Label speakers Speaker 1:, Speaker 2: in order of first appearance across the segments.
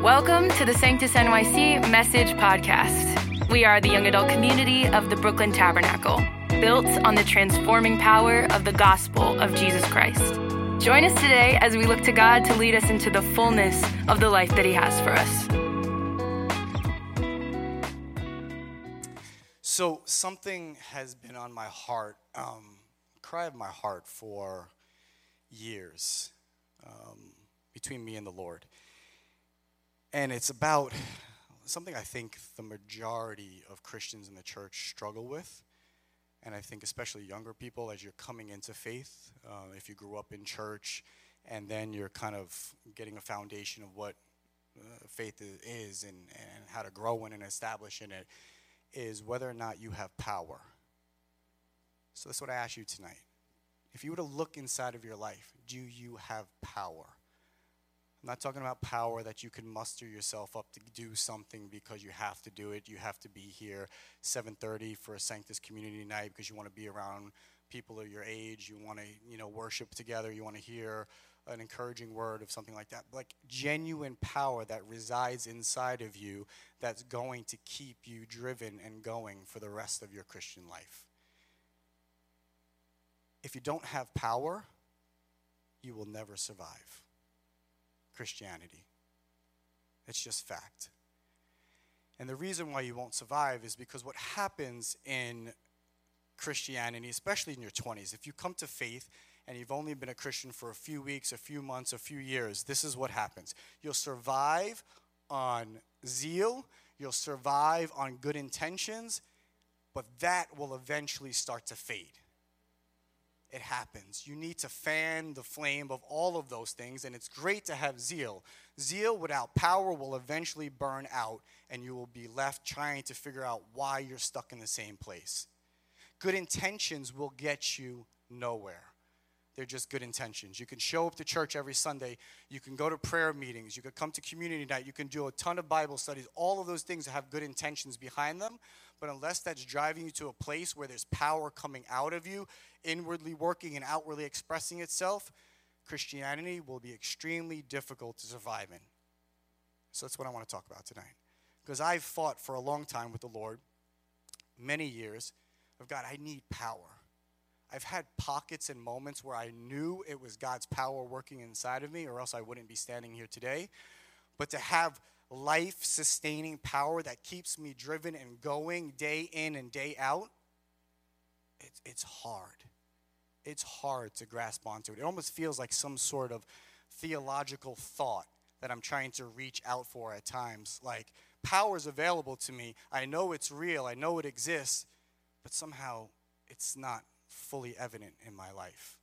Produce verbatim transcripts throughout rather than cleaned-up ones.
Speaker 1: Welcome to the Sanctus N Y C Message Podcast. We are the young adult community of the Brooklyn Tabernacle, built on the transforming power of the gospel of Jesus Christ. Join us today as we look to God to lead us into the fullness of the life that He has for us.
Speaker 2: So something has been on my heart, um, cry of my heart for years, um, between me and the Lord. And it's about something I think the majority of Christians in the church struggle with. And I think especially younger people, as you're coming into faith, uh, if you grew up in church and then you're kind of getting a foundation of what uh, faith is and, and how to grow in and establish in it, is whether or not you have power. So that's what I ask you tonight. If you were to look inside of your life, do you have power? I'm not talking about power that you can muster yourself up to do something because you have to do it. You have to be here seven thirty for a Sanctus community night because you want to be around people of your age. You want to, you know, worship together. You want to hear an encouraging word of something like that. Like genuine power that resides inside of you that's going to keep you driven and going for the rest of your Christian life. If you don't have power, you will never survive Christianity. It's just fact. And the reason why you won't survive is because what happens in Christianity, especially in your twenties, if you come to faith and you've only been a Christian for a few weeks, a few months, a few years, this is what happens. You'll survive on zeal, you'll survive on good intentions, but that will eventually start to fade. It happens. You need to fan the flame of all of those things, and it's great to have zeal. Zeal without power will eventually burn out, and you will be left trying to figure out why you're stuck in the same place. Good intentions will get you nowhere. They're just good intentions. You can show up to church every Sunday. You can go to prayer meetings. You can come to community night. You can do a ton of Bible studies. All of those things have good intentions behind them. But unless that's driving you to a place where there's power coming out of you, inwardly working and outwardly expressing itself, Christianity will be extremely difficult to survive in. So that's what I want to talk about tonight. Because I've fought for a long time with the Lord, many years, of God, I need power. I've had pockets and moments where I knew it was God's power working inside of me, or else I wouldn't be standing here today. But to have life-sustaining power that keeps me driven and going day in and day out, it's, it's hard. It's hard to grasp onto it. It almost feels like some sort of theological thought that I'm trying to reach out for at times. Like, power is available to me. I know it's real. I know it exists. But somehow it's not fully evident in my life.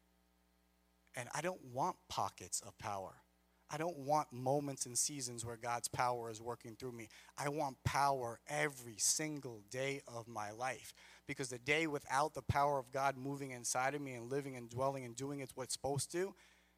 Speaker 2: And I don't want pockets of power. I don't want moments and seasons where God's power is working through me. I want power every single day of my life. Because the day without the power of God moving inside of me and living and dwelling and doing it's what's supposed to,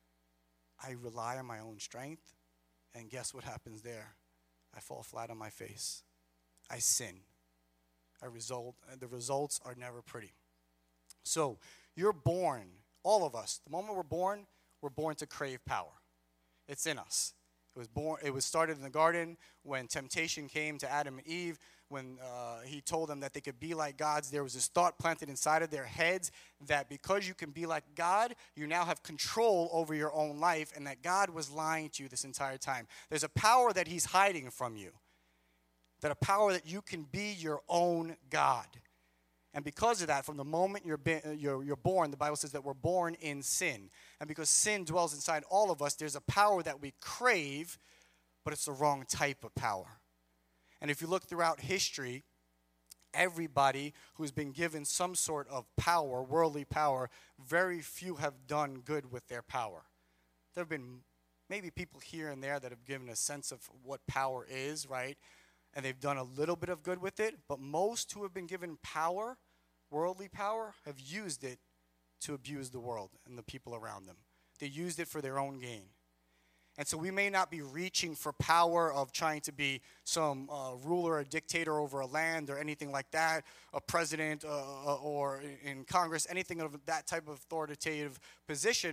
Speaker 2: I rely on my own strength. And guess what happens there? I fall flat on my face. I sin. I result, the results are never pretty. So you're born, all of us, the moment we're born, we're born to crave power. It's in us. It was born. It was started in the garden when temptation came to Adam and Eve, when uh, he told them that they could be like gods. There was this thought planted inside of their heads that because you can be like God, you now have control over your own life, and that God was lying to you this entire time. There's a power that he's hiding from you, that a power that you can be your own God. And because of that, from the moment you're, be, you're, you're born, the Bible says that we're born in sin. And because sin dwells inside all of us, there's a power that we crave, but it's the wrong type of power. And if you look throughout history, everybody who's been given some sort of power, worldly power, very few have done good with their power. There have been maybe people here and there that have given a sense of what power is, right? And they've done a little bit of good with it, but most who have been given power, worldly power, have used it to abuse the world and the people around them. They used it for their own gain. And so we may not be reaching for power of trying to be some uh, ruler or dictator over a land or anything like that, a president uh, or in Congress, anything of that type of authoritative position.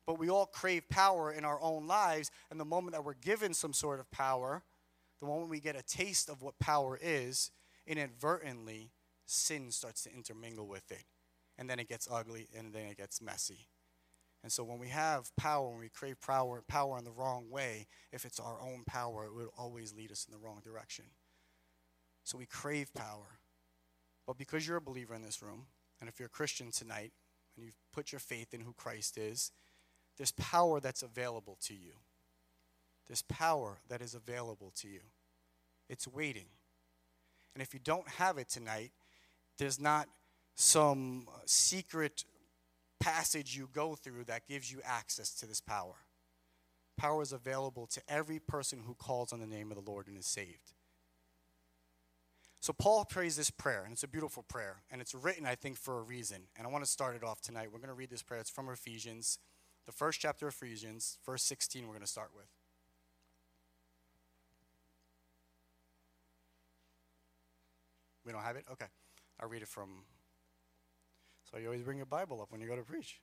Speaker 2: But we all crave power in our own lives, and the moment that we're given some sort of power, the moment we get a taste of what power is, inadvertently, sin starts to intermingle with it. And then it gets ugly, and then it gets messy. And so when we have power, when we crave power, power in the wrong way, if it's our own power, it will always lead us in the wrong direction. So we crave power. But because you're a believer in this room, and if you're a Christian tonight, and you've put your faith in who Christ is, there's power that's available to you. There's power that is available to you. It's waiting. And if you don't have it tonight, there's not some secret passage you go through that gives you access to this power. Power is available to every person who calls on the name of the Lord and is saved. So Paul prays this prayer, and it's a beautiful prayer, and it's written, I think, for a reason. And I want to start it off tonight. We're going to read this prayer. It's from Ephesians, the first chapter of Ephesians, verse sixteen we're going to start with. We don't have it? Okay. I'll read it from... So you always bring your Bible up when you go to preach.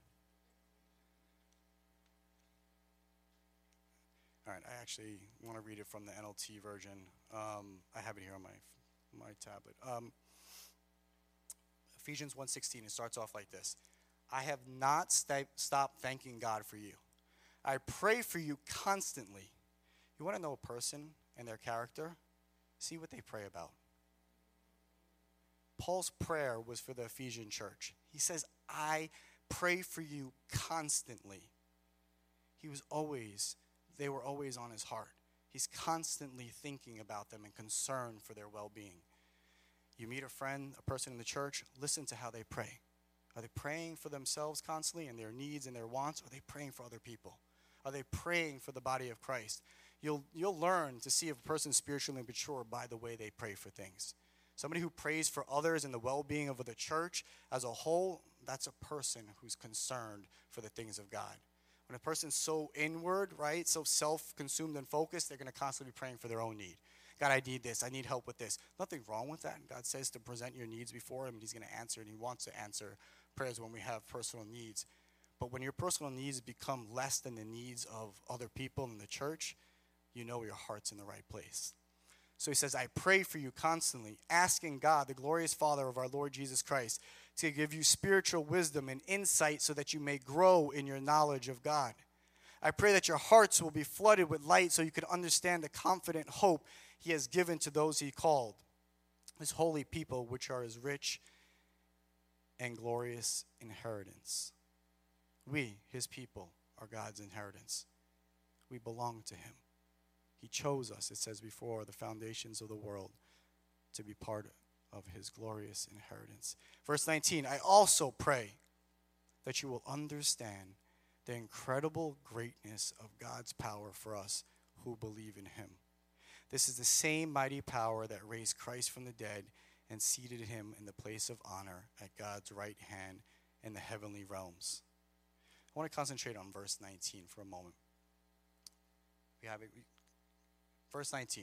Speaker 2: All right, I actually want to read it from the N L T version. Um, I have it here on my my tablet. Um, Ephesians one sixteen, it starts off like this. I have not st- stopped thanking God for you. I pray for you constantly. You want to know a person and their character? See what they pray about. Paul's prayer was for the Ephesian church. He says, I pray for you constantly. He was always, they were always on his heart. He's constantly thinking about them and concerned for their well-being. You meet a friend, a person in the church, listen to how they pray. Are they praying for themselves constantly and their needs and their wants? Or are they praying for other people? Are they praying for the body of Christ? You'll, you'll learn to see if a person's spiritually mature by the way they pray for things. Somebody who prays for others and the well-being of the church as a whole, that's a person who's concerned for the things of God. When a person's so inward, right, so self-consumed and focused, they're going to constantly be praying for their own need. God, I need this. I need help with this. Nothing wrong with that. God says to present your needs before him, and he's going to answer, and he wants to answer prayers when we have personal needs. But when your personal needs become less than the needs of other people in the church, you know your heart's in the right place. So he says, I pray for you constantly, asking God, the glorious Father of our Lord Jesus Christ, to give you spiritual wisdom and insight so that you may grow in your knowledge of God. I pray that your hearts will be flooded with light so you can understand the confident hope he has given to those he called, his holy people, which are his rich and glorious inheritance. We, his people, are God's inheritance. We belong to him. He chose us, it says before, the foundations of the world to be part of his glorious inheritance. Verse nineteen, I also pray that you will understand the incredible greatness of God's power for us who believe in him. This is the same mighty power that raised Christ from the dead and seated him in the place of honor at God's right hand in the heavenly realms. I want to concentrate on verse nineteen for a moment. We have it. We, Verse nineteen.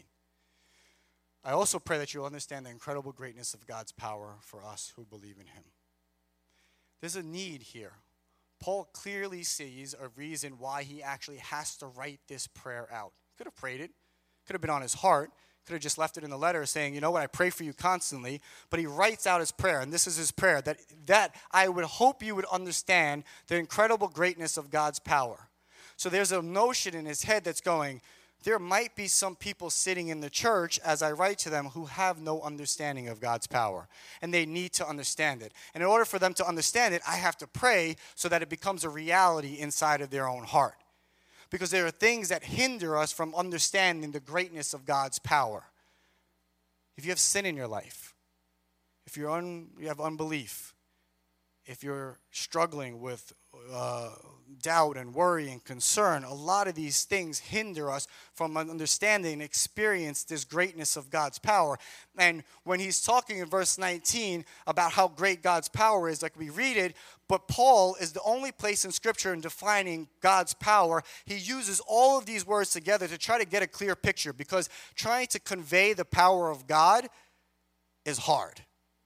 Speaker 2: I also pray that you'll understand the incredible greatness of God's power for us who believe in him. There's a need here. Paul clearly sees a reason why he actually has to write this prayer out. Could have prayed it. Could have been on his heart. Could have just left it in the letter saying, you know what, I pray for you constantly. But he writes out his prayer, and this is his prayer, that, that I would hope you would understand the incredible greatness of God's power. So there's a notion in his head that's going, there might be some people sitting in the church, as I write to them, who have no understanding of God's power. And they need to understand it. And in order for them to understand it, I have to pray so that it becomes a reality inside of their own heart. Because there are things that hinder us from understanding the greatness of God's power. If you have sin in your life, if you're un, you have unbelief, if you're struggling with uh, doubt and worry and concern, a lot of these things hinder us from understanding and experience this greatness of God's power. And when he's talking in verse nineteen about how great God's power is, like we read it, but Paul is the only place in Scripture in defining God's power. He uses all of these words together to try to get a clear picture, because trying to convey the power of God is hard.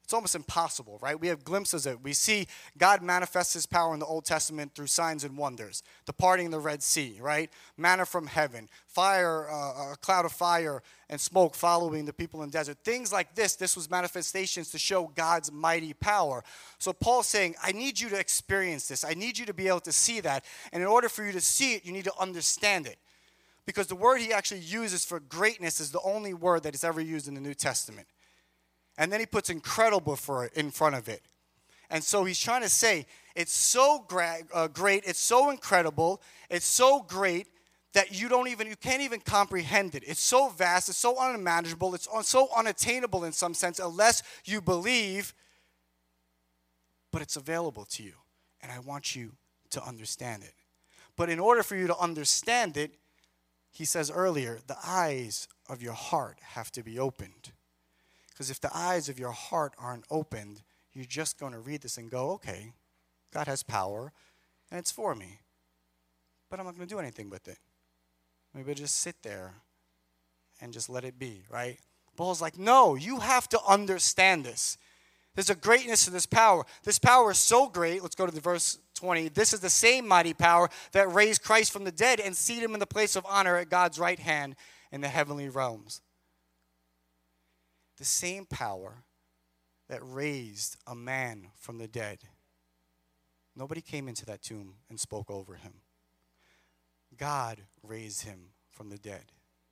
Speaker 2: It's almost impossible, right? We have glimpses of it. We see God manifest his power in the Old Testament through signs and wonders. The parting of the Red Sea, right? Manna from heaven. Fire, uh, a cloud of fire and smoke following the people in the desert. Things like this, this was manifestations to show God's mighty power. So Paul's saying, I need you to experience this. I need you to be able to see that. And in order for you to see it, you need to understand it. Because the word he actually uses for greatness is the only word that is ever used in the New Testament. And then he puts incredible for it in front of it. And so he's trying to say, it's so gra- uh, great, it's so incredible, it's so great that you don't even, you can't even comprehend it. It's so vast, it's so unimaginable, it's so unattainable in some sense unless you believe, but it's available to you. And I want you to understand it. But in order for you to understand it, he says earlier, the eyes of your heart have to be opened. Because if the eyes of your heart aren't opened, you're just going to read this and go, okay, God has power, and it's for me. But I'm not going to do anything with it. Maybe I'll just sit there and just let it be, right? Paul's like, no, you have to understand this. There's a greatness to this power. This power is so great. Let's go to the verse twenty. This is the same mighty power that raised Christ from the dead and seated him in the place of honor at God's right hand in the heavenly realms. The same power that raised a man from the dead. Nobody came into that tomb and spoke over him. God raised him from the dead.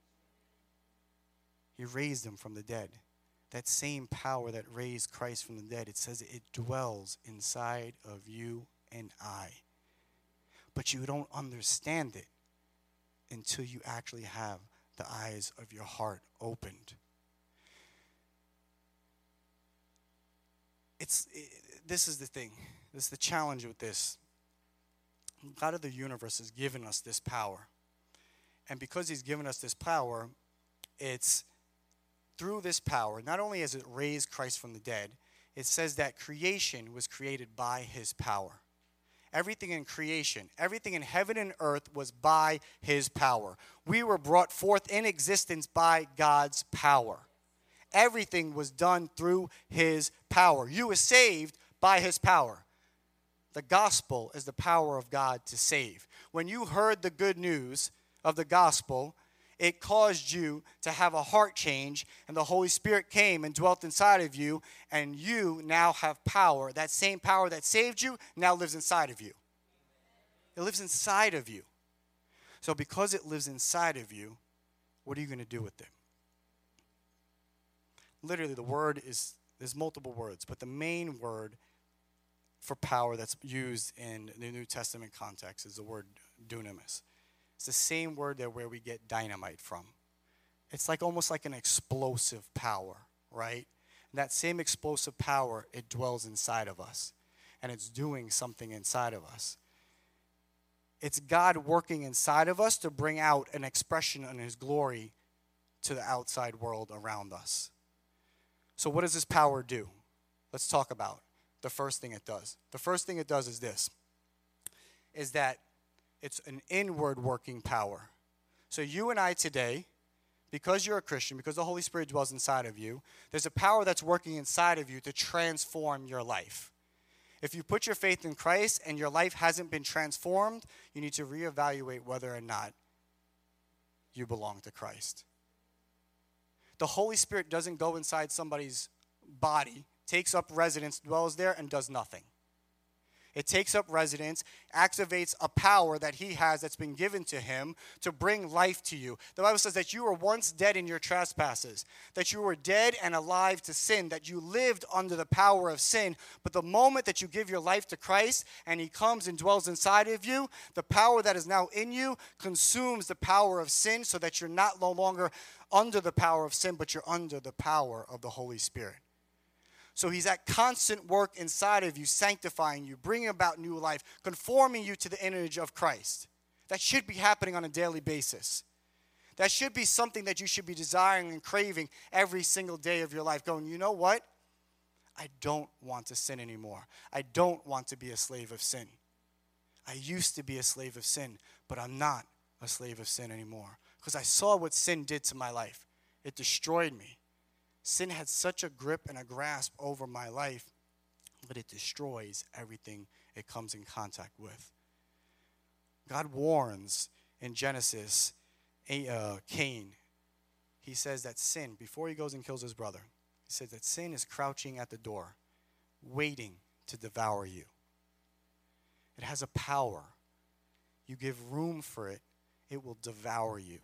Speaker 2: He raised him from the dead. That same power that raised Christ from the dead, it says it dwells inside of you and I. But you don't understand it until you actually have the eyes of your heart opened. It's it, this is the thing. This is the challenge with this. God of the universe has given us this power. And because he's given us this power, it's through this power, not only has it raised Christ from the dead, it says that creation was created by his power. Everything in creation, everything in heaven and earth was by his power. We were brought forth in existence by God's power. Everything was done through his power. You were saved by his power. The gospel is the power of God to save. When you heard the good news of the gospel, it caused you to have a heart change, and the Holy Spirit came and dwelt inside of you, and you now have power. That same power that saved you now lives inside of you. It lives inside of you. So because it lives inside of you, what are you going to do with it? Literally, the word is, there's multiple words, but the main word for power that's used in the New Testament context is the word dunamis. It's the same word that where we get dynamite from. It's like almost like an explosive power, right? And that same explosive power, it dwells inside of us, and it's doing something inside of us. It's God working inside of us to bring out an expression in his glory to the outside world around us. So what does this power do? Let's talk about the first thing it does. The first thing it does is this, is that it's an inward working power. So you and I today, because you're a Christian, because the Holy Spirit dwells inside of you, there's a power that's working inside of you to transform your life. If you put your faith in Christ and your life hasn't been transformed, you need to reevaluate whether or not you belong to Christ. The Holy Spirit doesn't go inside somebody's body, takes up residence, dwells there, and does nothing. It takes up residence, activates a power that he has that's been given to him to bring life to you. The Bible says that you were once dead in your trespasses, that you were dead and alive to sin, that you lived under the power of sin. But the moment that you give your life to Christ and he comes and dwells inside of you, the power that is now in you consumes the power of sin so that you're not no longer under the power of sin, but you're under the power of the Holy Spirit. So he's at constant work inside of you, sanctifying you, bringing about new life, conforming you to the image of Christ. That should be happening on a daily basis. That should be something that you should be desiring and craving every single day of your life, going, you know what? I don't want to sin anymore. I don't want to be a slave of sin. I used to be a slave of sin, but I'm not a slave of sin anymore because I saw what sin did to my life. It destroyed me. Sin had such a grip and a grasp over my life that it destroys everything it comes in contact with. God warns in Genesis, uh, Cain. He says that sin, before he goes and kills his brother, he says that sin is crouching at the door, waiting to devour you. It has a power. You give room for it, it will devour you.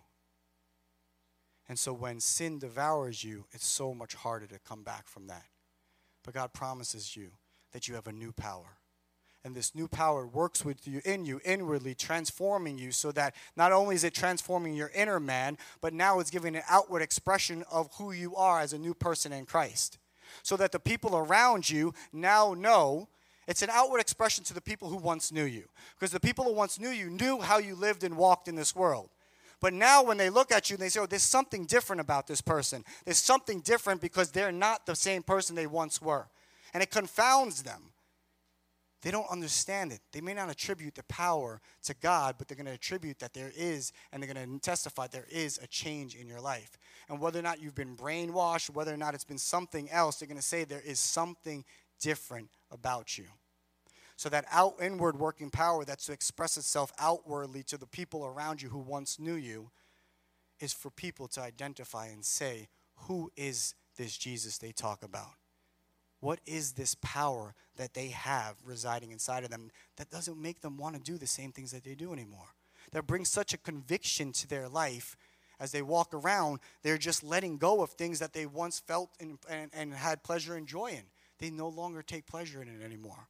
Speaker 2: And so when sin devours you, it's so much harder to come back from that. But God promises you that you have a new power. And this new power works with you, in you, inwardly, transforming you so that not only is it transforming your inner man, but now it's giving an outward expression of who you are as a new person in Christ. So that the people around you now know. It's an outward expression to the people who once knew you. Because the people who once knew you knew how you lived and walked in this world. But now when they look at you and they say, oh, there's something different about this person. There's something different because they're not the same person they once were. And it confounds them. They don't understand it. They may not attribute the power to God, but they're going to attribute that there is, and they're going to testify there is a change in your life. And whether or not you've been brainwashed, whether or not it's been something else, they're going to say there is something different about you. So that out inward working power that's to express itself outwardly to the people around you who once knew you is for people to identify and say, who is this Jesus they talk about? What is this power that they have residing inside of them that doesn't make them want to do the same things that they do anymore? That brings such a conviction to their life as they walk around, they're just letting go of things that they once felt and, and, and had pleasure and joy in. They no longer take pleasure in it anymore.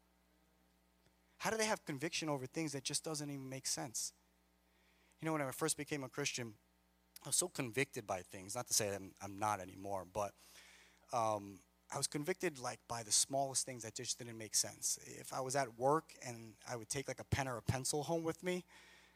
Speaker 2: How do they have conviction over things that just doesn't even make sense? You know, when I first became a Christian, I was so convicted by things. Not to say that I'm, I'm not anymore, but um, I was convicted like by the smallest things that just didn't make sense. If I was at work and I would take like a pen or a pencil home with me,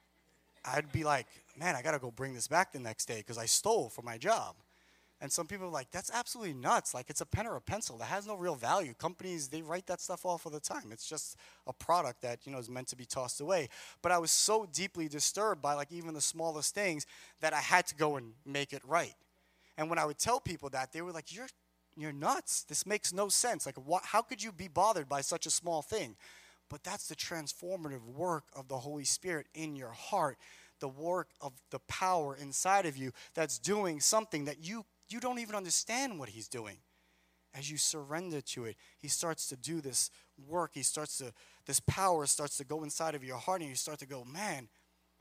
Speaker 2: I'd be like, man, I got to go bring this back the next day because I stole for my job. And some people are like, that's absolutely nuts. Like, it's a pen or a pencil. That has no real value. Companies, they write that stuff off all the time. It's just a product that, you know, is meant to be tossed away. But I was so deeply disturbed by, like, even the smallest things that I had to go and make it right. And when I would tell people that, they were like, you're you're nuts. This makes no sense. Like, what, how could you be bothered by such a small thing? But that's the transformative work of the Holy Spirit in your heart, the work of the power inside of you that's doing something that you You don't even understand what he's doing. As you surrender to it, he starts to do this work. He starts to, this power starts to go inside of your heart, and you start to go, man,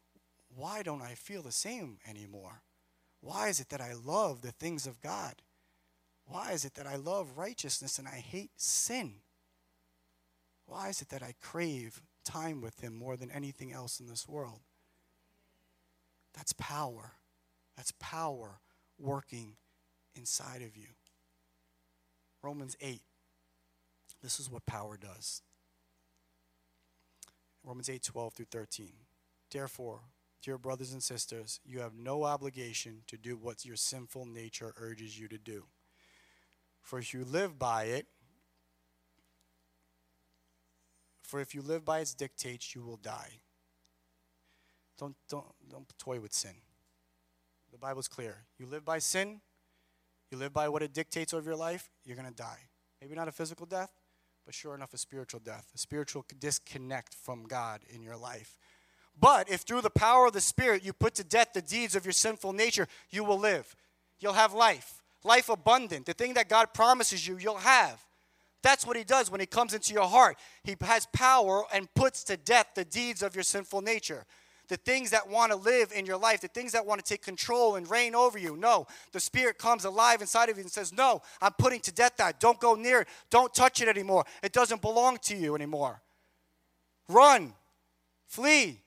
Speaker 2: why don't I feel the same anymore? Why is it that I love the things of God? Why is it that I love righteousness and I hate sin? Why is it that I crave time with him more than anything else in this world? That's power. That's power working inside of you. Romans eight. This is what power does. Romans eight, twelve through thirteen. Therefore, dear brothers and sisters, you have no obligation to do what your sinful nature urges you to do. For if you live by it, for if you live by its dictates, you will die. Don't, don't, don't toy with sin. The Bible's clear. You live by sin, you live by what it dictates over your life, you're going to die. Maybe not a physical death, but sure enough a spiritual death, a spiritual disconnect from God in your life. But if through the power of the Spirit you put to death the deeds of your sinful nature, you will live. You'll have life, life abundant. The thing that God promises you, you'll have. That's what he does when he comes into your heart. He has power and puts to death the deeds of your sinful nature. The things that want to live in your life, the things that want to take control and reign over you. No, the Spirit comes alive inside of you and says, no, I'm putting to death that. Don't go near it. Don't touch it anymore. It doesn't belong to you anymore. Run. Flee.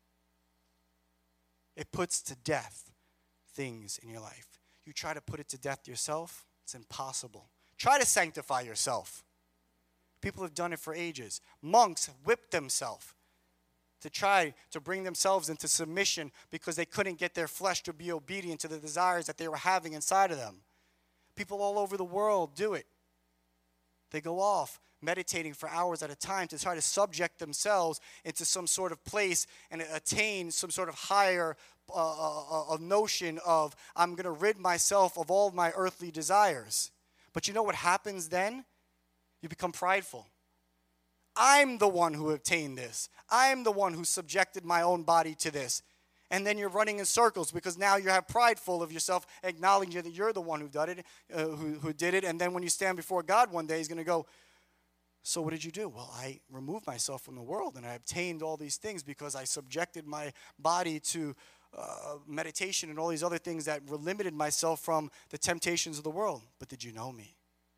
Speaker 2: It puts to death things in your life. You try to put it to death yourself, it's impossible. Try to sanctify yourself. People have done it for ages. Monks whipped themselves to try to bring themselves into submission because they couldn't get their flesh to be obedient to the desires that they were having inside of them. People all over the world do it. They go off meditating for hours at a time to try to subject themselves into some sort of place and attain some sort of higher uh, uh, uh, notion of, I'm going to rid myself of all my earthly desires. But you know what happens then? You become prideful. I'm the one who obtained this. I'm the one who subjected my own body to this. And then you're running in circles because now you have pride full of yourself, acknowledging that you're the one who did it, uh, who, who did it. And then when you stand before God one day, he's going to go, so what did you do? Well, I removed myself from the world and I obtained all these things because I subjected my body to uh, meditation and all these other things that limited myself from the temptations of the world. But did you know me?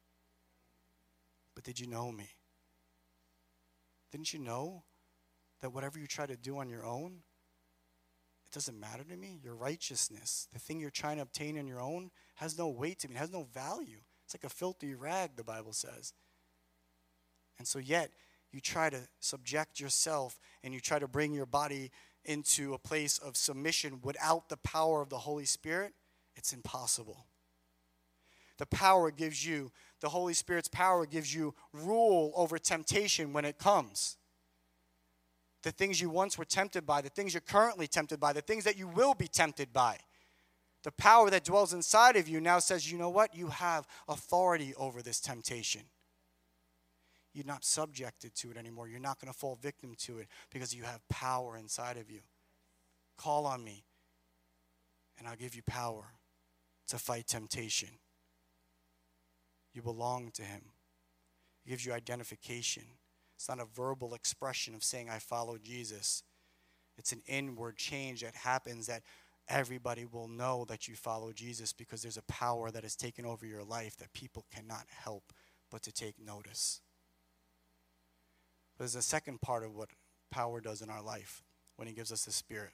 Speaker 2: But did you know me? Didn't you know that whatever you try to do on your own, it doesn't matter to me? Your righteousness, the thing you're trying to obtain on your own, has no weight to me. It has no value. It's like a filthy rag, the Bible says. And so yet, you try to subject yourself and you try to bring your body into a place of submission without the power of the Holy Spirit. It's impossible. The power gives you, the Holy Spirit's power gives you rule over temptation when it comes. The things you once were tempted by, the things you're currently tempted by, the things that you will be tempted by. The power that dwells inside of you now says, you know what? You have authority over this temptation. You're not subjected to it anymore. You're not going to fall victim to it because you have power inside of you. Call on me, and I'll give you power to fight temptation. You belong to him. He gives you identification. It's not a verbal expression of saying, I follow Jesus. It's an inward change that happens that everybody will know that you follow Jesus because there's a power that has taken over your life that people cannot help but to take notice. But there's a second part of what power does in our life when he gives us the Spirit.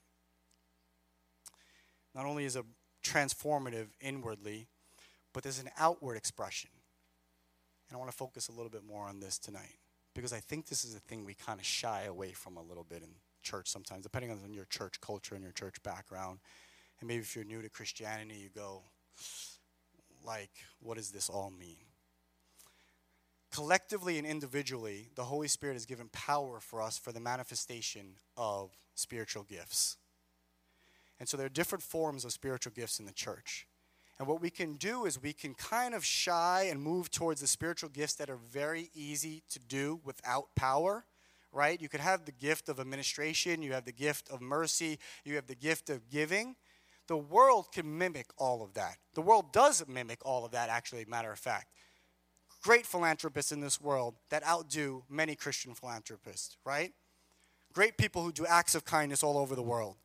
Speaker 2: Not only is it transformative inwardly, but there's an outward expression. And I want to focus a little bit more on this tonight, because I think this is a thing we kind of shy away from a little bit in church sometimes, depending on your church culture and your church background. And maybe if you're new to Christianity, you go, like, what does this all mean? Collectively and individually, the Holy Spirit has given power for us for the manifestation of spiritual gifts. And so there are different forms of spiritual gifts in the church. And what we can do is we can kind of shy and move towards the spiritual gifts that are very easy to do without power, right? You could have the gift of administration, you have the gift of mercy, you have the gift of giving. The world can mimic all of that. The world does mimic all of that, actually, matter of fact. Great philanthropists in this world that outdo many Christian philanthropists, right? Great people who do acts of kindness all over the world.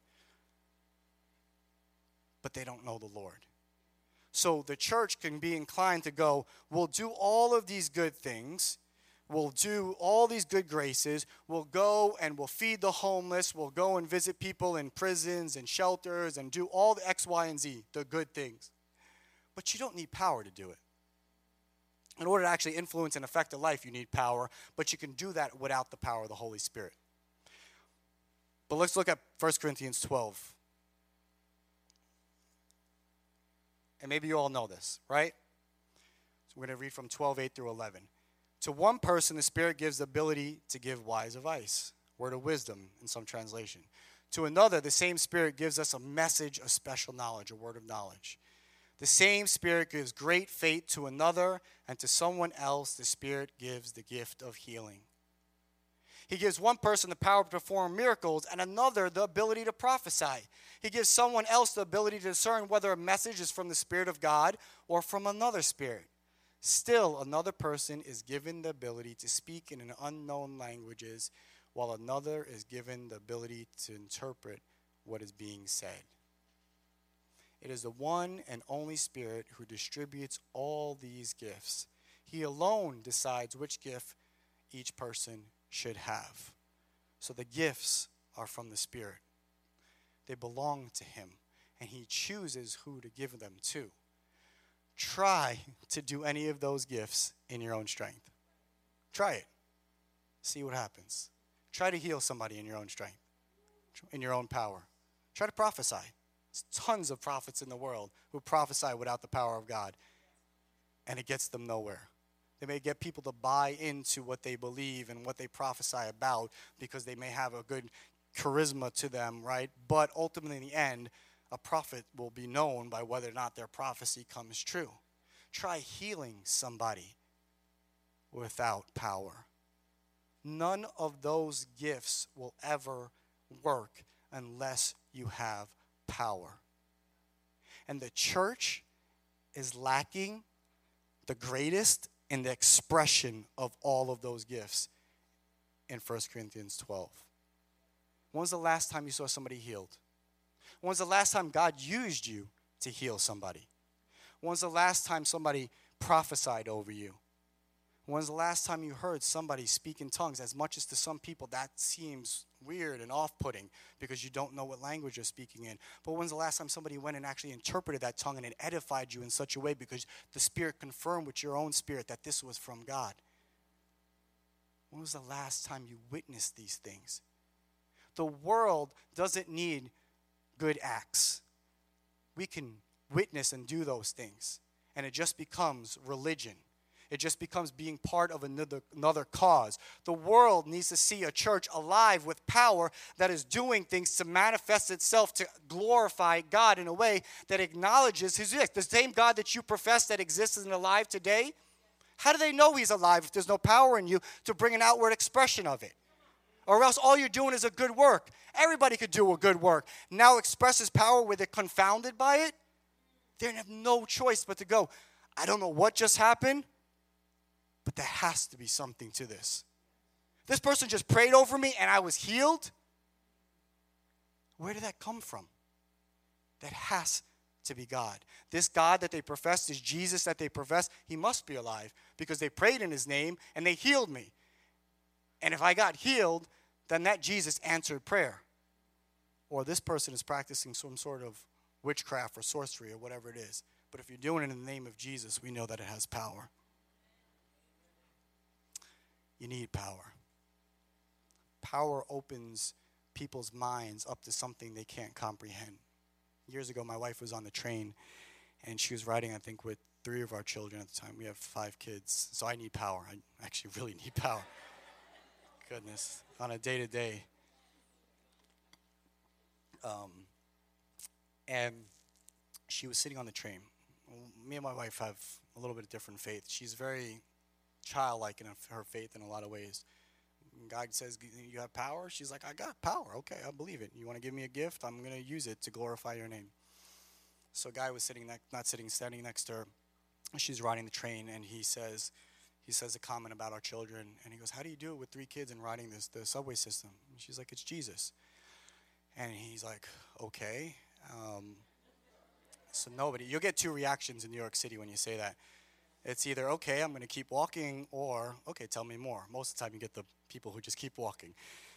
Speaker 2: But they don't know the Lord. So the church can be inclined to go, we'll do all of these good things. We'll do all these good graces. We'll go and we'll feed the homeless. We'll go and visit people in prisons and shelters and do all the X, Y, and Z, the good things. But you don't need power to do it. In order to actually influence and affect a life, you need power. But you can do that without the power of the Holy Spirit. But let's look at First Corinthians twelve. And maybe you all know this, right? So we're going to read from twelve, eight through eleven. To one person, the Spirit gives the ability to give wise advice, word of wisdom in some translation. To another, the same Spirit gives us a message of special knowledge, a word of knowledge. The same Spirit gives great faith to another, and to someone else, the Spirit gives the gift of healing. He gives one person the power to perform miracles and another the ability to prophesy. He gives someone else the ability to discern whether a message is from the Spirit of God or from another spirit. Still, another person is given the ability to speak in an unknown languages, while another is given the ability to interpret what is being said. It is the one and only Spirit who distributes all these gifts. He alone decides which gift each person should have. So the gifts are from the Spirit. They belong to him, and he chooses who to give them to. Try to do any of those gifts in your own strength. Try it. See what happens. Try to heal somebody in your own strength, in your own power. Try to prophesy. There's tons of prophets in the world who prophesy without the power of God, and it gets them nowhere. They may get people to buy into what they believe and what they prophesy about because they may have a good charisma to them, right? But ultimately, in the end, a prophet will be known by whether or not their prophecy comes true. Try healing somebody without power. None of those gifts will ever work unless you have power. And the church is lacking the greatest in the expression of all of those gifts in First Corinthians twelve. When was the last time you saw somebody healed? When was the last time God used you to heal somebody? When was the last time somebody prophesied over you? When was the last time you heard somebody speak in tongues? As much as to some people that seems weird and off-putting because you don't know what language you're speaking in. But when's the last time somebody went and actually interpreted that tongue and it edified you in such a way because the Spirit confirmed with your own spirit that this was from God? When was the last time you witnessed these things? The world doesn't need good acts. We can witness and do those things, and it just becomes religion. It just becomes being part of another, another cause. The world needs to see a church alive with power that is doing things to manifest itself to glorify God in a way that acknowledges His existence. The same God that you profess that exists and alive today, how do they know He's alive if there's no power in you to bring an outward expression of it? Or else all you're doing is a good work. Everybody could do a good work. Now express His power where they're confounded by it. They have no choice but to go, I don't know what just happened, but there has to be something to this. This person just prayed over me and I was healed. Where did that come from? That has to be God. This God that they profess, this Jesus that they profess, He must be alive because they prayed in His name and they healed me. And if I got healed, then that Jesus answered prayer. Or this person is practicing some sort of witchcraft or sorcery or whatever it is. But if you're doing it in the name of Jesus, we know that it has power. You need power. Power opens people's minds up to something they can't comprehend. Years ago, my wife was on the train, and she was riding, I think, with three of our children at the time. We have five kids, so I need power. I actually really need power. Goodness, on a day-to-day. Um, and she was sitting on the train. Me and my wife have a little bit of different faith. She's very childlike in her faith in a lot of ways. God says, you have power? She's like, I got power. Okay, I believe it. You want to give me a gift? I'm going to use it to glorify your name. So a guy was sitting, ne- not sitting, standing next to her. She's riding the train, and he says, he says a comment about our children. And he goes, how do you do it with three kids and riding this the subway system? And she's like, it's Jesus. And he's like, okay. Um, so nobody, you'll get two reactions in New York City when you say that. It's either, okay, I'm going to keep walking, or, okay, tell me more. Most of the time you get the people who just keep walking.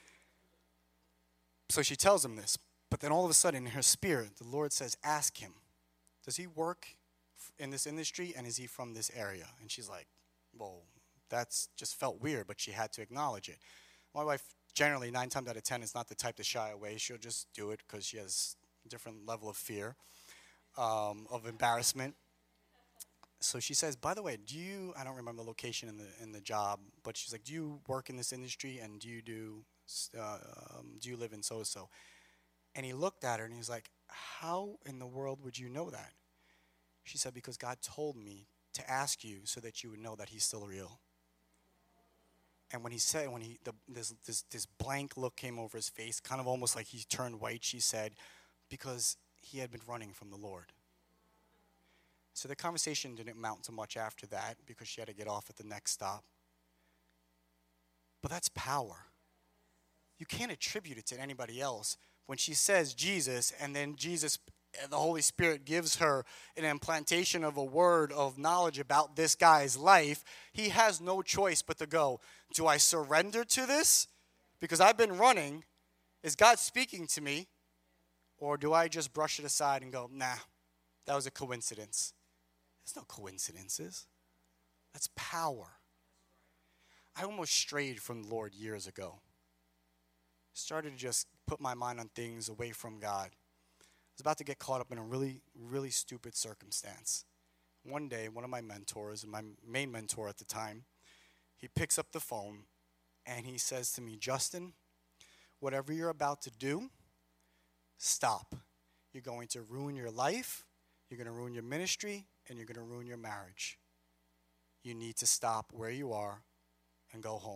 Speaker 2: So she tells him this. But then all of a sudden, in her spirit, the Lord says, ask him, does he work in this industry, and is he from this area? And she's like, well, that's just felt weird, but she had to acknowledge it. My wife, generally, nine times out of ten, is not the type to shy away. She'll just do it because she has a different level of fear, um, of embarrassment. So she says, by the way, do you, I don't remember the location in the in the job, but she's like, do you work in this industry, and do you do, uh, um, do you live in so-and-so? And he looked at her, and he's like, how in the world would you know that? She said, because God told me to ask you so that you would know that He's still real. And when he said, when he, the, this, this, this blank look came over his face, kind of almost like he turned white, she said, because he had been running from the Lord. So the conversation didn't amount to much after that because she had to get off at the next stop. But that's power. You can't attribute it to anybody else. When she says Jesus, and then Jesus, the Holy Spirit gives her an implantation of a word of knowledge about this guy's life, he has no choice but to go, do I surrender to this? Because I've been running. Is God speaking to me? Or do I just brush it aside and go, nah, that was a coincidence? There's no coincidences. That's power. I almost strayed from the Lord years ago. Started to just put my mind on things away from God. I was about to get caught up in a really, really stupid circumstance. One day, one of my mentors, my main mentor at the time, he picks up the phone and he says to me, Justin, whatever you're about to do, stop. You're going to ruin your life. You're going to ruin your ministry, and you're going to ruin your marriage. You need to stop where you are and go home.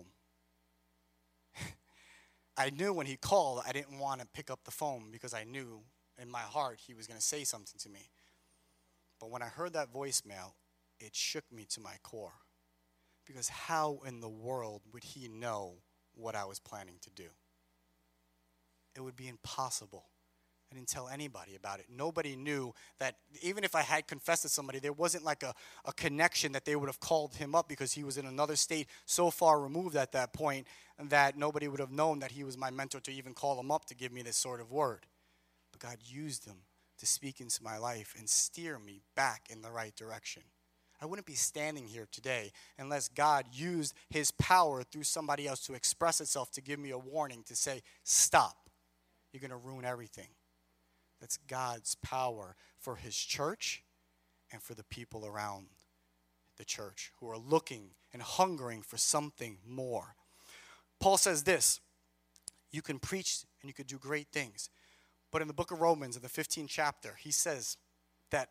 Speaker 2: I knew when he called, I didn't want to pick up the phone because I knew in my heart he was going to say something to me. But when I heard that voicemail, it shook me to my core. Because how in the world would he know what I was planning to do? It would be impossible. I didn't tell anybody about it. Nobody knew that even if I had confessed to somebody, there wasn't like a, a connection that they would have called him up because he was in another state so far removed at that point that nobody would have known that he was my mentor to even call him up to give me this sort of word. But God used him to speak into my life and steer me back in the right direction. I wouldn't be standing here today unless God used his power through somebody else to express itself, to give me a warning, to say, stop. You're going to ruin everything. That's God's power for his church and for the people around the church who are looking and hungering for something more. Paul says this, you can preach and you can do great things. But in the book of Romans, in the fifteenth chapter, he says that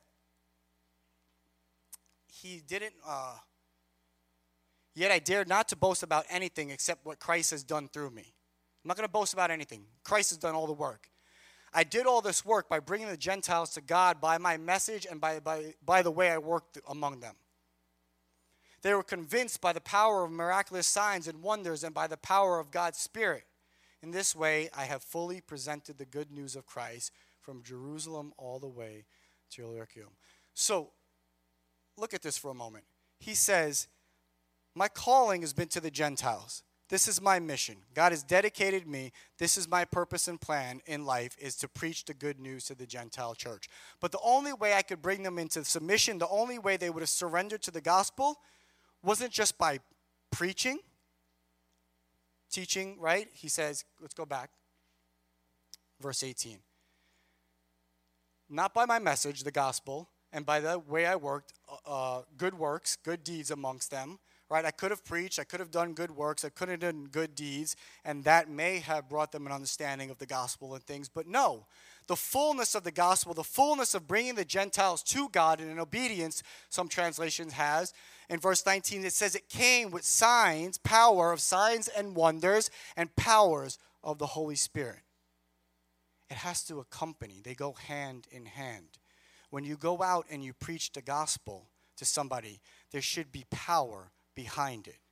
Speaker 2: he didn't, uh, yet I dared not to boast about anything except what Christ has done through me. I'm not going to boast about anything. Christ has done all the work. I did all this work by bringing the Gentiles to God by my message and by, by, by the way I worked among them. They were convinced by the power of miraculous signs and wonders and by the power of God's Spirit. In this way, I have fully presented the good news of Christ from Jerusalem all the way to Illyricum. So, look at this for a moment. He says, my calling has been to the Gentiles. This is my mission. God has dedicated me. This is my purpose and plan in life, is to preach the good news to the Gentile church. But the only way I could bring them into submission, the only way they would have surrendered to the gospel, wasn't just by preaching, teaching, right? He says, let's go back. Verse eighteen. Not by my message, the gospel, and by the way I worked, uh, good works, good deeds amongst them. Right, I could have preached, I could have done good works, I could have done good deeds, and that may have brought them an understanding of the gospel and things. But no, the fullness of the gospel, the fullness of bringing the Gentiles to God in obedience, some translations has. In verse nineteen, it says it came with signs, power of signs and wonders, and powers of the Holy Spirit. It has to accompany. They go hand in hand. When you go out and you preach the gospel to somebody, there should be power behind it.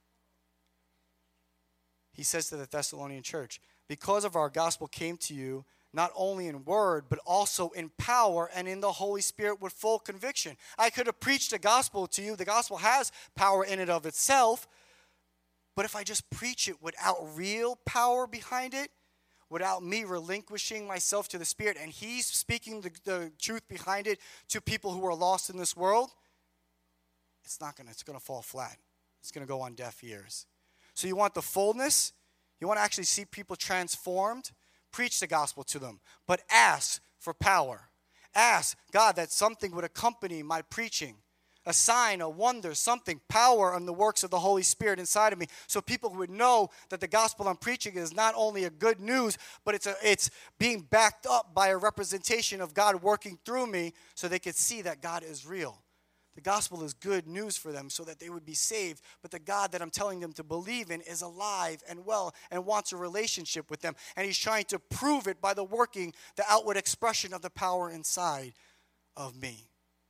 Speaker 2: He says to the Thessalonian church, because of our gospel came to you not only in word, but also in power and in the Holy Spirit with full conviction. I could have preached the gospel to you. The gospel has power in and of itself. But if I just preach it without real power behind it, without me relinquishing myself to the Spirit, and he's speaking the, the truth behind it to people who are lost in this world, it's not gonna, it's gonna fall flat. It's going to go on deaf ears. So you want the fullness? You want to actually see people transformed? Preach the gospel to them. But ask for power. Ask God that something would accompany my preaching. A sign, a wonder, something, power on the works of the Holy Spirit inside of me. So people would know that the gospel I'm preaching is not only a good news, but it's, a, it's being backed up by a representation of God working through me so they could see that God is real. The gospel is good news for them so that they would be saved. But the God that I'm telling them to believe in is alive and well and wants a relationship with them. And he's trying to prove it by the working, the outward expression of the power inside of me.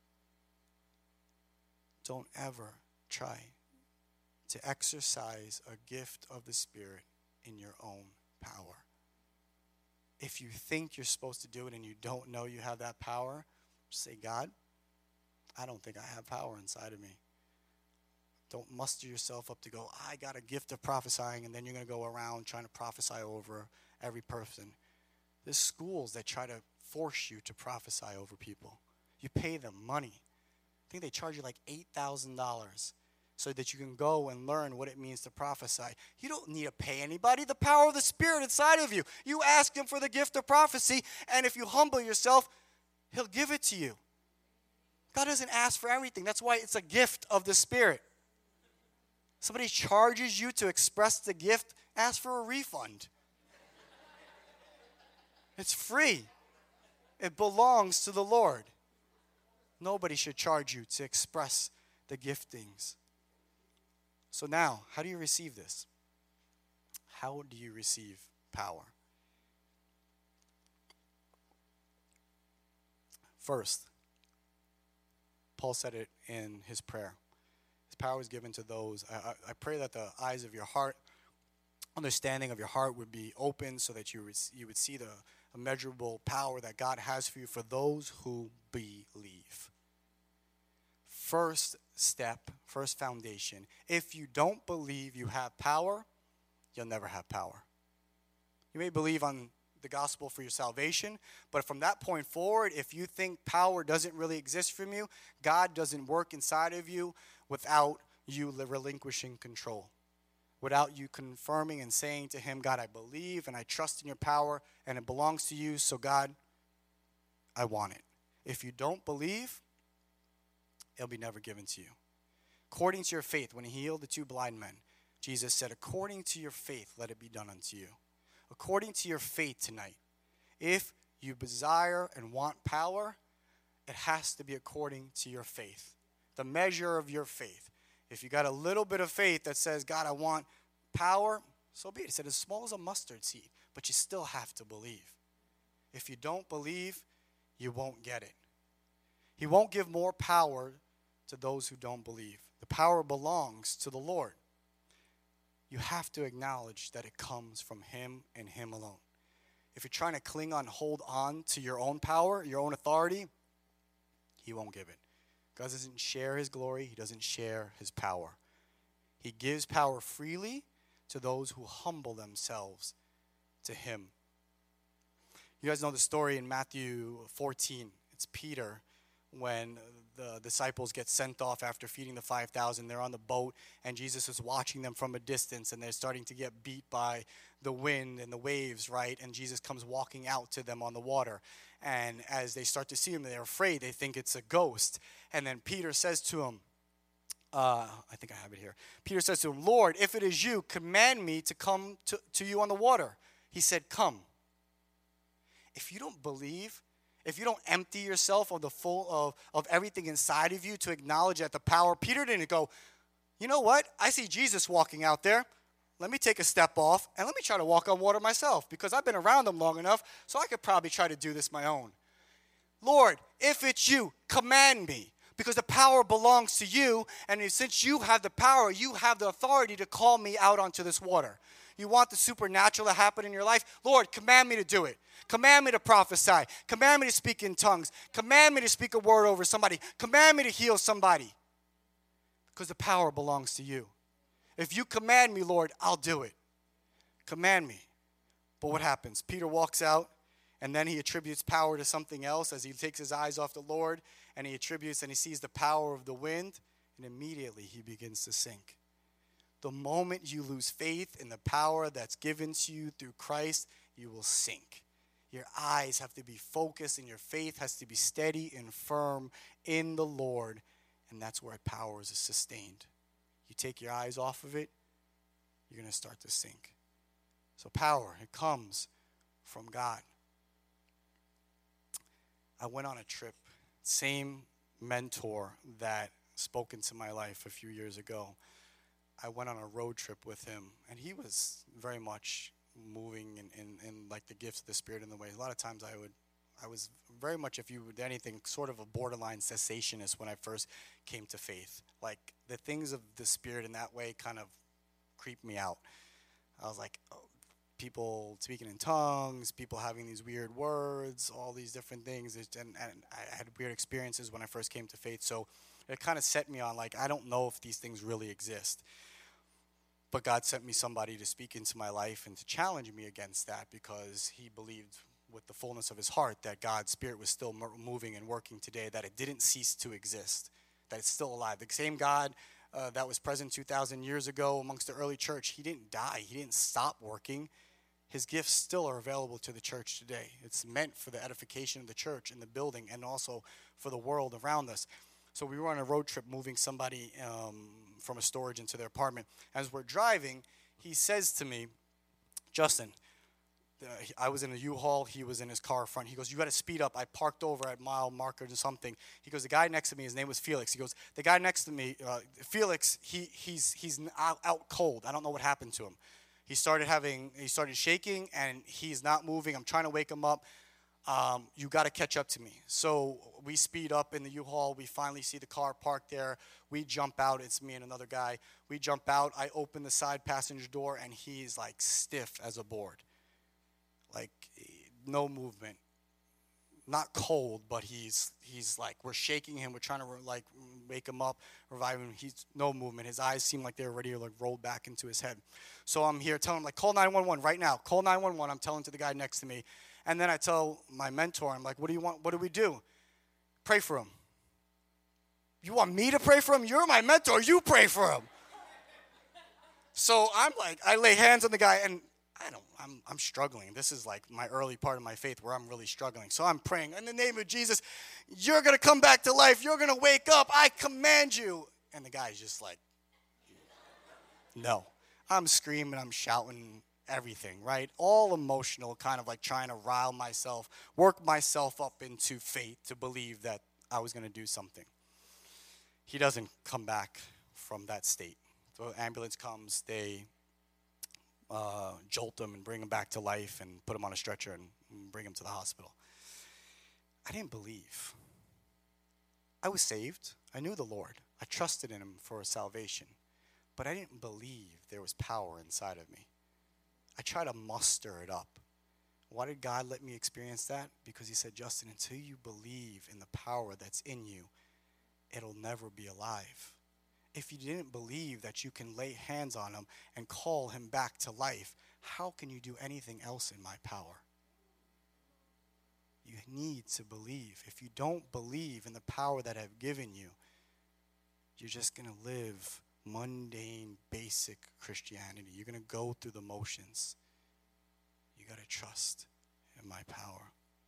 Speaker 2: Don't ever try to exercise a gift of the Spirit in your own power. If you think you're supposed to do it and you don't know you have that power, say, God, I don't think I have power inside of me. Don't muster yourself up to go, I got a gift of prophesying, and then you're going to go around trying to prophesy over every person. There's schools that try to force you to prophesy over people. You pay them money. I think they charge you like eight thousand dollars so that you can go and learn what it means to prophesy. You don't need to pay anybody. The power of the Spirit inside of you. You ask him for the gift of prophecy, and if you humble yourself, he'll give it to you. God doesn't ask for everything. That's why it's a gift of the Spirit. Somebody charges you to express the gift, ask for a refund. It's free. It belongs to the Lord. Nobody should charge you to express the giftings. So now, how do you receive this? How do you receive power? First, Paul said it in his prayer. His power is given to those. I, I, I pray that the eyes of your heart, understanding of your heart would be open so that you, re- you would see the immeasurable power that God has for you for those who believe. First step, first foundation. If you don't believe you have power, you'll never have power. You may believe on the gospel for your salvation, but from that point forward, if you think power doesn't really exist from you, God doesn't work inside of you without you relinquishing control, without you confirming and saying to him, God, I believe and I trust in your power and it belongs to you, so God, I want it. If you don't believe, it'll be never given to you. According to your faith, when he healed the two blind men, Jesus said, according to your faith, let it be done unto you. According to your faith tonight, if you desire and want power, it has to be according to your faith, the measure of your faith. If you got a little bit of faith that says, God, I want power, so be it. He said, as small as a mustard seed, but you still have to believe. If you don't believe, you won't get it. He won't give more power to those who don't believe. The power belongs to the Lord. You have to acknowledge that it comes from him and him alone. If you're trying to cling on, hold on to your own power, your own authority, he won't give it. God doesn't share his glory. He doesn't share his power. He gives power freely to those who humble themselves to him. You guys know the story in Matthew fourteen. It's Peter when the disciples get sent off after feeding the five thousand. They're on the boat, and Jesus is watching them from a distance, and they're starting to get beat by the wind and the waves, right? And Jesus comes walking out to them on the water. And as they start to see him, they're afraid. They think it's a ghost. And then Peter says to him, uh, I think I have it here. Peter says to him, Lord, if it is you, command me to come to, to you on the water. He said, come. If you don't believe, if you don't empty yourself of the full of, of everything inside of you to acknowledge that the power, Peter didn't go, you know what? I see Jesus walking out there. Let me take a step off and let me try to walk on water myself because I've been around him long enough so I could probably try to do this my own. Lord, if it's you, command me because the power belongs to you, and since you have the power, you have the authority to call me out onto this water. You want the supernatural to happen in your life? Lord, command me to do it. Command me to prophesy. Command me to speak in tongues. Command me to speak a word over somebody. Command me to heal somebody. Because the power belongs to you. If you command me, Lord, I'll do it. Command me. But what happens? Peter walks out, and then he attributes power to something else as he takes his eyes off the Lord, and he attributes and he sees the power of the wind, and immediately he begins to sink. The moment you lose faith in the power that's given to you through Christ, you will sink. Your eyes have to be focused and your faith has to be steady and firm in the Lord, and that's where power is sustained. You take your eyes off of it, you're going to start to sink. So power, it comes from God. I went on a trip, same mentor that spoke into my life a few years ago. I went on a road trip with him, and he was very much moving in, in, in like the gifts of the Spirit in the way. A lot of times I would, I was very much, if you would anything, sort of a borderline cessationist when I first came to faith. Like the things of the Spirit in that way kind of creeped me out. I was like, oh, people speaking in tongues, people having these weird words, all these different things. And, and I had weird experiences when I first came to faith. So it kind of set me on, like, I don't know if these things really exist. But God sent me somebody to speak into my life and to challenge me against that because he believed with the fullness of his heart that God's Spirit was still moving and working today, that it didn't cease to exist, that it's still alive. The same God uh, that was present two thousand years ago amongst the early church, he didn't die. He didn't stop working. His gifts still are available to the church today. It's meant for the edification of the church and the building and also for the world around us. So we were on a road trip moving somebody um, from a storage into their apartment. As we're driving, he says to me, Justin, I was in a U-Haul. He was in his car front. He goes, you got to speed up. I parked over at mile marker or something. He goes, the guy next to me, his name was Felix. He goes, the guy next to me, uh, Felix, he he's he's out, out cold. I don't know what happened to him. He started having, he started shaking, and he's not moving. I'm trying to wake him up. Um, you got to catch up to me. So we speed up in the U-Haul. We finally see the car parked there. We jump out. It's me and another guy. We jump out. I open the side passenger door, and he's like stiff as a board. Like no movement. Not cold, but he's he's like, we're shaking him. We're trying to like wake him up, revive him. He's no movement. His eyes seem like they're ready to like roll back into his head. So I'm here telling him, like, call nine one one right now. Call nine one one. I'm telling to the guy next to me. And then I tell my mentor, I'm like, what do you want? What do we do? Pray for him. You want me to pray for him? You're my mentor. You pray for him. So I'm like, I lay hands on the guy, and I don't, I'm, I'm struggling. This is like my early part of my faith where I'm really struggling. So I'm praying, in the name of Jesus, you're going to come back to life. You're going to wake up. I command you. And the guy's just like, no. I'm screaming. I'm shouting. Everything, right? All emotional, kind of like trying to rile myself, work myself up into faith to believe that I was going to do something. He doesn't come back from that state. So ambulance comes, they uh, jolt him and bring him back to life and put him on a stretcher and bring him to the hospital. I didn't believe. I was saved. I knew the Lord. I trusted in him for salvation. But I didn't believe there was power inside of me. I try to muster it up. Why did God let me experience that? Because he said, Justin, until you believe in the power that's in you, it'll never be alive. If you didn't believe that you can lay hands on him and call him back to life, how can you do anything else in my power? You need to believe. If you don't believe in the power that I've given you, you're just going to live mundane, basic Christianity. You're going to go through the motions. You got to trust in my power.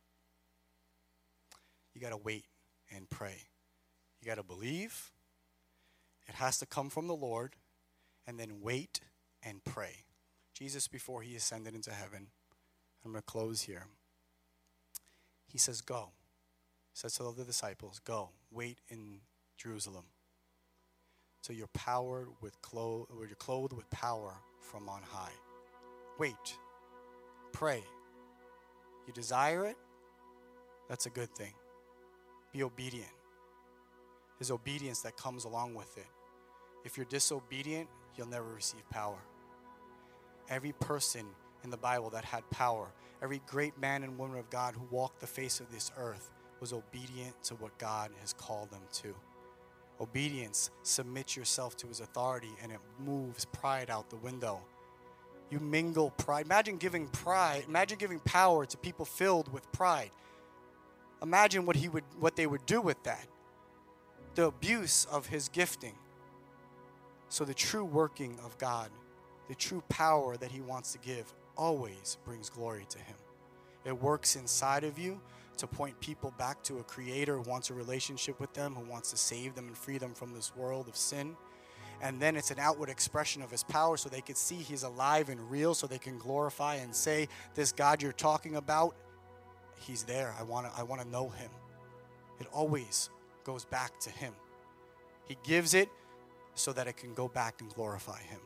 Speaker 2: You got to wait and pray. You got to believe. It has to come from the Lord. And then wait and pray. Jesus, before he ascended into heaven, I'm going to close here. He says, go. He says to the disciples, go, wait in Jerusalem. So you're powered with clo- or you're clothed with power from on high. Wait. Pray. You desire it? That's a good thing. Be obedient. There's obedience that comes along with it. If you're disobedient, you'll never receive power. Every person in the Bible that had power, every great man and woman of God who walked the face of this earth was obedient to what God has called them to. Obedience, submit yourself to his authority, and it moves pride out the window. You mingle pride. Imagine giving pride, imagine giving power to people filled with pride. Imagine what he would, what they would do with that. The abuse of his gifting. So the true working of God, the true power that he wants to give, always brings glory to him. It works inside of you to point people back to a creator who wants a relationship with them, who wants to save them and free them from this world of sin. And then it's an outward expression of his power so they can see he's alive and real, so they can glorify and say, this God you're talking about, he's there. I want to I want to know him. It always goes back to him. He gives it so that it can go back and glorify him.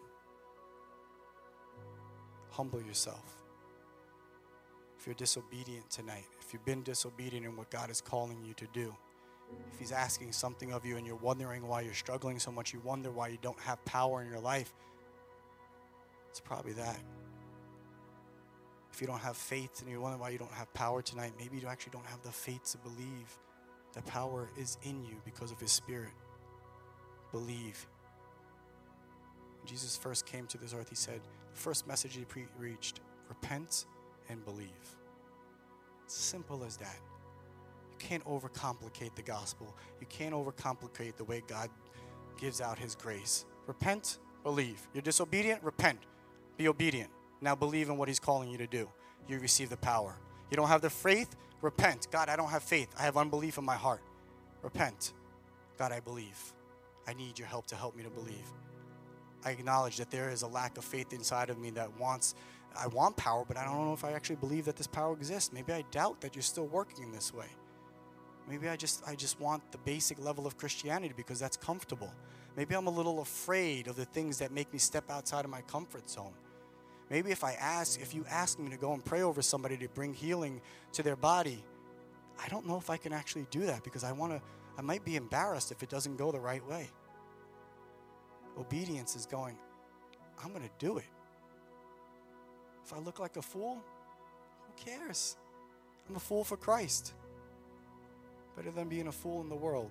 Speaker 2: Humble yourself. If you're disobedient tonight, if you've been disobedient in what God is calling you to do, if he's asking something of you and you're wondering why you're struggling so much, you wonder why you don't have power in your life, it's probably that. If you don't have faith and you wonder why you don't have power tonight, maybe you actually don't have the faith to believe that power is in you because of his Spirit. Believe. When Jesus first came to this earth, he said, the first message he preached, repent and believe. It's as simple as that. You can't overcomplicate the gospel. You can't overcomplicate the way God gives out his grace. Repent, believe. You're disobedient, repent. Be obedient. Now believe in what he's calling you to do. You receive the power. You don't have the faith, repent. God, I don't have faith. I have unbelief in my heart. Repent. God, I believe. I need your help to help me to believe. I acknowledge that there is a lack of faith inside of me that wants I want power, but I don't know if I actually believe that this power exists. Maybe I doubt that you're still working in this way. Maybe I just I just want the basic level of Christianity because that's comfortable. Maybe I'm a little afraid of the things that make me step outside of my comfort zone. Maybe if I ask, if you ask me to go and pray over somebody to bring healing to their body, I don't know if I can actually do that because I want to, I might be embarrassed if it doesn't go the right way. Obedience is going, I'm going to do it. If I look like a fool, who cares? I'm a fool for Christ. Better than being a fool in the world.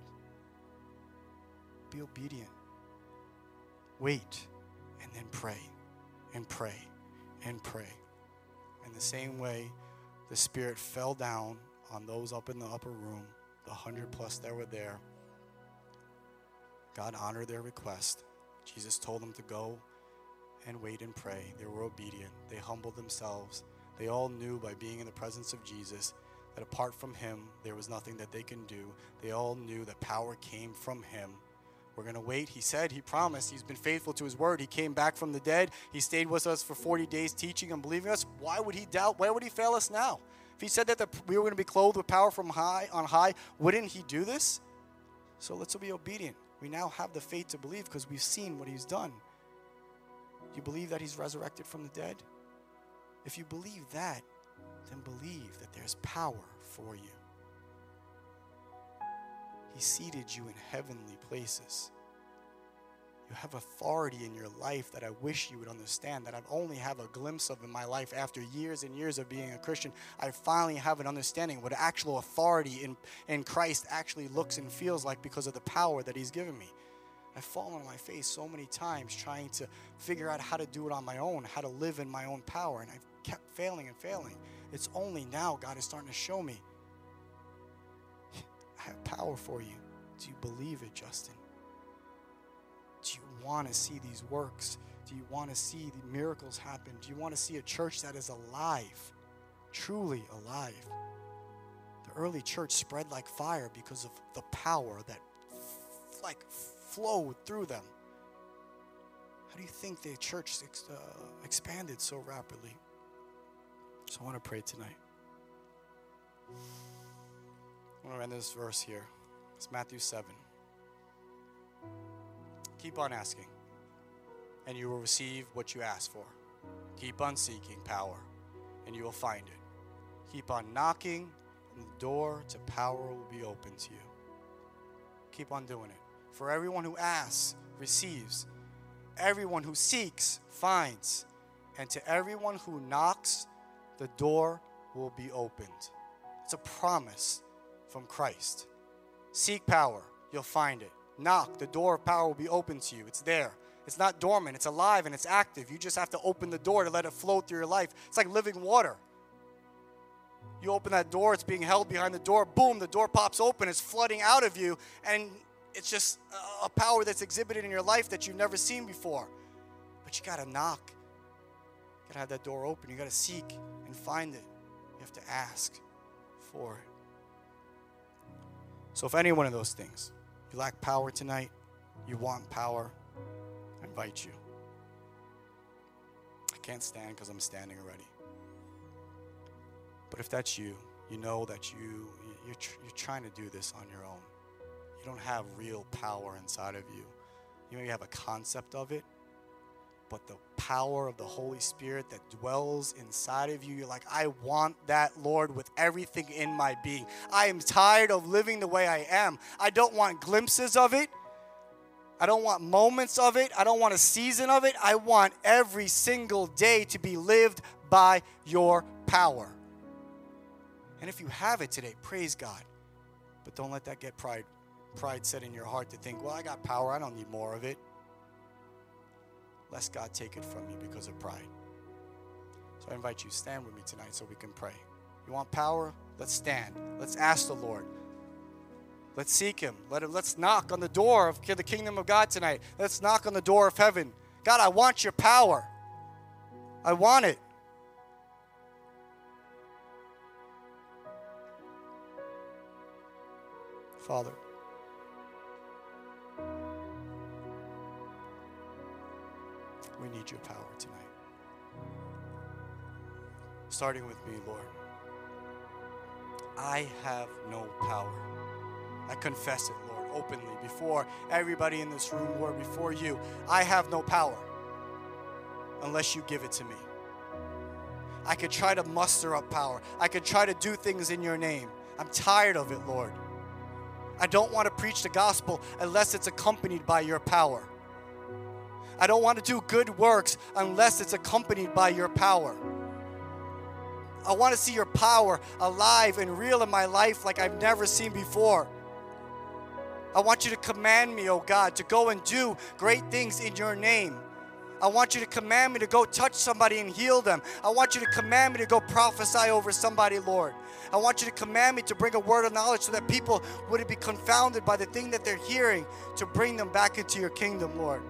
Speaker 2: Be obedient. Wait, and then pray, and pray, and pray. In the same way, the Spirit fell down on those up in the upper room, the hundred plus that were there. God honored their request. Jesus told them to go and wait and pray. They were obedient. They humbled themselves. They all knew by being in the presence of Jesus that apart from him, there was nothing that they can do. They all knew that power came from him. We're going to wait. He said, he promised, he's been faithful to his word. He came back from the dead. He stayed with us for forty days teaching and believing us. Why would he doubt? Why would he fail us now? If he said that the, we were going to be clothed with power from high on high, wouldn't he do this? So let's be obedient. We now have the faith to believe because we've seen what he's done. Do you believe that he's resurrected from the dead? If you believe that, then believe that there's power for you. He seated you in heavenly places. You have authority in your life that I wish you would understand, that I only have a glimpse of in my life after years and years of being a Christian. I finally have an understanding what actual authority in, in Christ actually looks and feels like because of the power that he's given me. I've fallen on my face so many times trying to figure out how to do it on my own, how to live in my own power, and I've kept failing and failing. It's only now God is starting to show me, I have power for you. Do you believe it, Justin? Do you want to see these works? Do you want to see the miracles happen? Do you want to see a church that is alive, truly alive? The early church spread like fire because of the power that f- like flowed through them. How do you think the church ex- uh, expanded so rapidly? So I want to pray tonight. I want to end this verse here. It's Matthew seven. Keep on asking, and you will receive what you ask for. Keep on seeking power, and you will find it. Keep on knocking, and the door to power will be open to you. Keep on doing it. For everyone who asks, receives. Everyone who seeks, finds. And to everyone who knocks, the door will be opened. It's a promise from Christ. Seek power, you'll find it. Knock, the door of power will be open to you. It's there. It's not dormant. It's alive and it's active. You just have to open the door to let it flow through your life. It's like living water. You open that door, it's being held behind the door. Boom, the door pops open. It's flooding out of you. And it's just a power that's exhibited in your life that you've never seen before. But you got to knock. You got to have that door open. You got to seek and find it. You have to ask for it. So if any one of those things, you lack power tonight, you want power, I invite you. I can't stand because I'm standing already. But if that's you, you know that you, you're, tr- you're trying to do this on your own. You don't have real power inside of you. You may have a concept of it, but the power of the Holy Spirit that dwells inside of you, you're like, I want that, Lord, with everything in my being. I am tired of living the way I am. I don't want glimpses of it. I don't want moments of it. I don't want a season of it. I want every single day to be lived by your power. And if you have it today, praise God. But don't let that get pride, pride set in your heart to think, well, I got power. I don't need more of it. Lest God take it from you because of pride. So I invite you, stand with me tonight so we can pray. You want power? Let's stand. Let's ask the Lord. Let's seek him. Let him. Let's knock on the door of the kingdom of God tonight. Let's knock on the door of heaven. God, I want your power. I want it. Father, we need your power tonight. starting with me, Lord. I have no power. I confess it, Lord, openly before everybody in this room, Lord, before you. I have no power unless you give it to me. I could try to muster up power. I could try to do things in your name. I'm tired of it, Lord. I don't want to preach the gospel unless it's accompanied by your power. I don't want to do good works unless it's accompanied by your power. I want to see your power alive and real in my life like I've never seen before. I want you to command me, oh God, to go and do great things in your name. I want you to command me to go touch somebody and heal them. I want you to command me to go prophesy over somebody, Lord. I want you to command me to bring a word of knowledge so that people wouldn't be confounded by the thing that they're hearing, to bring them back into your kingdom, Lord.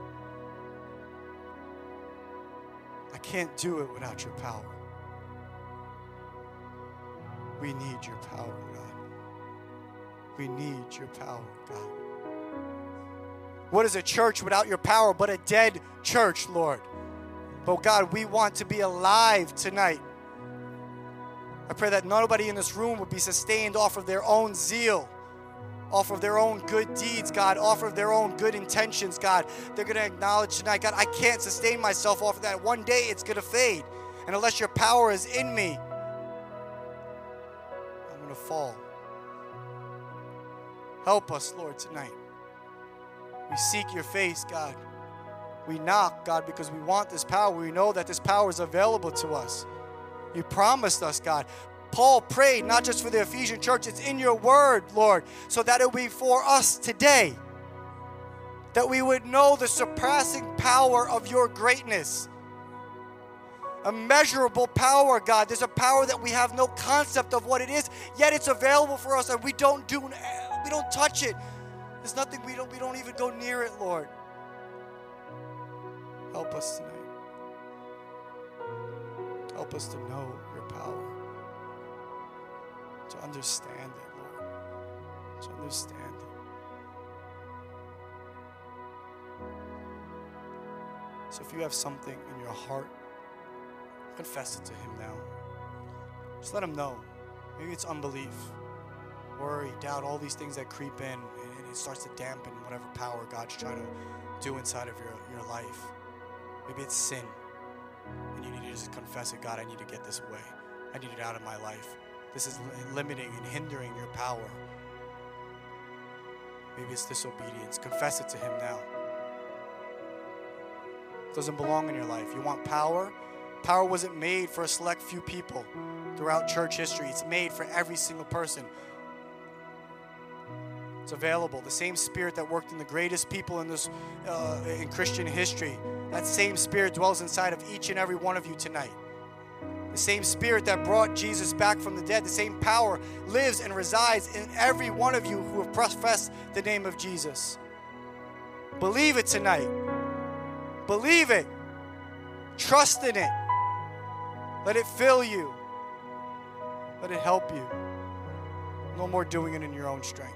Speaker 2: I can't do it without your power. We need your power, God. We need your power, God. What is a church without your power but a dead church, Lord? But God, we want to be alive tonight. I pray that nobody in this room would be sustained off of their own zeal, off of their own good deeds, God, off of their own good intentions, God. They're going to acknowledge tonight, God, I can't sustain myself off of that. One day it's going to fade. And unless your power is in me, I'm going to fall. Help us, Lord, tonight. We seek your face, God. We knock, God, because we want this power. We know that this power is available to us. You promised us, God. Paul prayed not just for the Ephesian church, it's in your word, Lord, so that it will be for us today. That we would know the surpassing power of your greatness. Immeasurable power, God. There's a power that we have no concept of what it is, yet it's available for us and we don't do, we don't touch it. There's nothing, we don't, we don't even go near it, Lord. Help us tonight. Help us to know your power. To understand it, Lord. To understand it. So if you have something in your heart, confess it to him now. Just let him know. Maybe it's unbelief, worry, doubt, all these things that creep in, and it starts to dampen whatever power God's trying to do inside of your, your life. Maybe it's sin, and you need to just confess it. God, I need to get this away. I need it out of my life. This is limiting and hindering your power. Maybe it's disobedience. Confess it to him now. It doesn't belong in your life. You want power? Power wasn't made for a select few people throughout church history. It's made for every single person. It's available. The same spirit that worked in the greatest people in this uh, in Christian history, that same spirit dwells inside of each and every one of you tonight. The same spirit that brought Jesus back from the dead, the same power lives and resides in every one of you who have professed the name of Jesus. Believe it tonight. Believe it. Trust in it. Let it fill you. Let it help you. No more doing it in your own strength.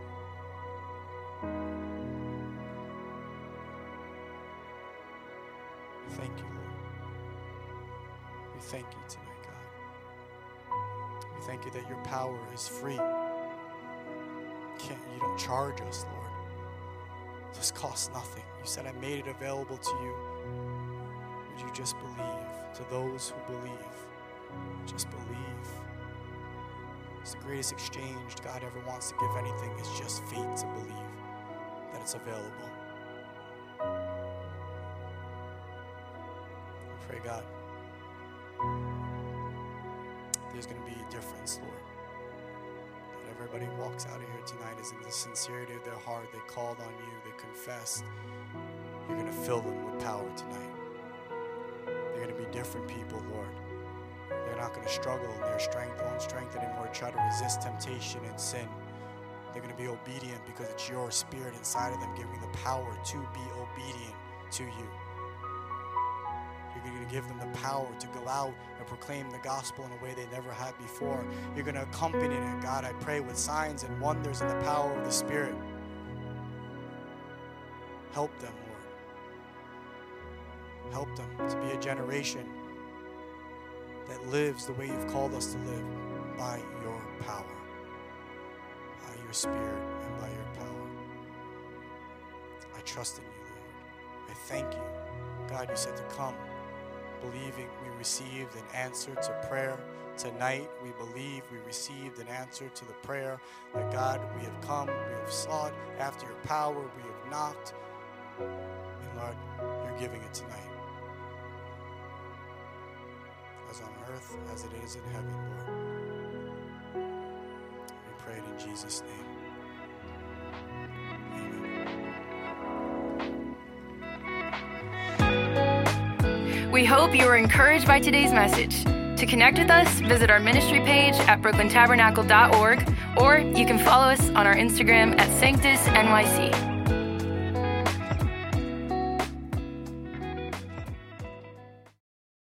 Speaker 2: Thank you, Lord. We thank you tonight, God. We thank you that your power is free. Can't, you don't charge us, Lord. This costs nothing. You said I made it available to you. Would you just believe? To those who believe, just believe. It's the greatest exchange God ever wants to give anything. It's just faith to believe that it's available. I pray, God, there's going to be a difference, Lord. That everybody walks out of here tonight is in the sincerity of their heart. They called on you. They confessed. You're going to fill them with power tonight. They're going to be different people, Lord. They're not going to struggle in their strength, own strength anymore, try to resist temptation and sin. They're going to be obedient because it's your spirit inside of them giving the power to be obedient to you. You're going to give them the power to go out and proclaim the gospel in a way they never had before. You're going to accompany it, God, I pray, with signs and wonders and the power of the Spirit. Help them, Lord. Help them to be a generation that lives the way you've called us to live by your power, by your Spirit and by your power. I trust in you, Lord. I thank you. God, you said to come, believing we received an answer to prayer. Tonight, we believe we received an answer to the prayer that, God, we have come, we have sought after your power, we have knocked, and Lord, you're giving it tonight. As on earth as it is in heaven, Lord. We pray it in Jesus' name. Amen.
Speaker 1: We hope you were encouraged by today's message. To connect with us, visit our ministry page at brooklyn tabernacle dot org, or you can follow us on our Instagram at Sanctus N Y C.